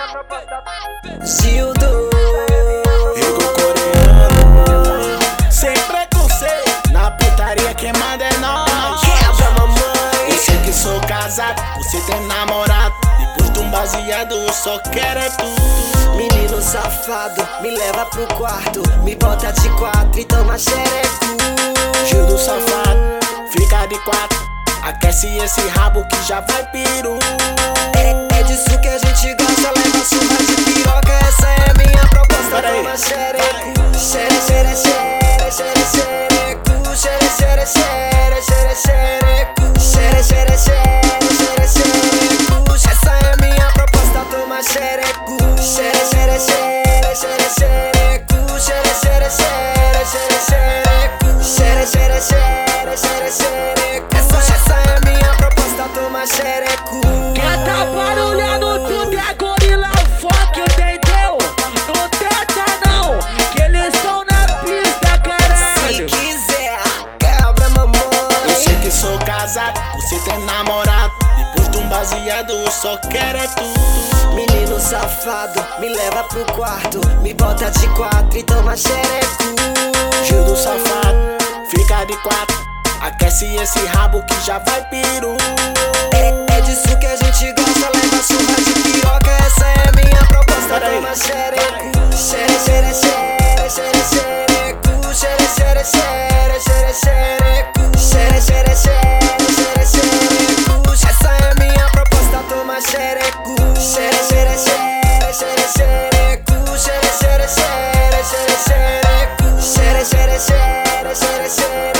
Gildo, Rico coreano, sem preconceito. Na putaria quem manda é nós. quebra mamãe. Eu sei que sou casado, você tem namorado. Depois de um baseado eu só quero é tu. Menino safado, me leva pro quarto, me bota de quatro e toma xereco. Gildo safado, fica de quatro. Aquece esse rabo que já vai piru. É disso que a gente gosta, leva surra de piroca. Essa é minha proposta, Peraí, toma xereco. Xere, xere, xere, xere, xereco. Xere, xere, xere, xere, xereco. Xere, xere, xere, xere, xereco. Essa é minha proposta, toma xereco. Xere, xere, xere, xere, xereco. Xere, xere, xere, xere, xereco. Xere, xere, xere, xere, xereco. Essa é minha proposta, toma xereco. Quem tá barulhando tudo é gorila funk, entendeu? Não tenta não, que eles estão na pista, Se caralho. quiser, quebra mamãe. Eu sei que sou casado, você tem namorado. Depois de um baseado eu só quero é tu. Menino safado, me leva pro quarto, me bota de quatro e toma xereco. Gildo safado, fica de quatro. Aquece esse rabo que já vai piru. É disso que a gente gosta, leva surra de piroca. Essa é minha proposta, Peraí, toma xereco. Xere, xere, xere, xere, xereco. Xere, xere, xere, xere, xereco. Xere, xere, xere, xere, xereco. Essa é minha proposta, toma xereco. Xere, xere, xere, xere, xereco. Xere, xere, xere, xere, xereco. Xere, xere, xere, xere, xereco.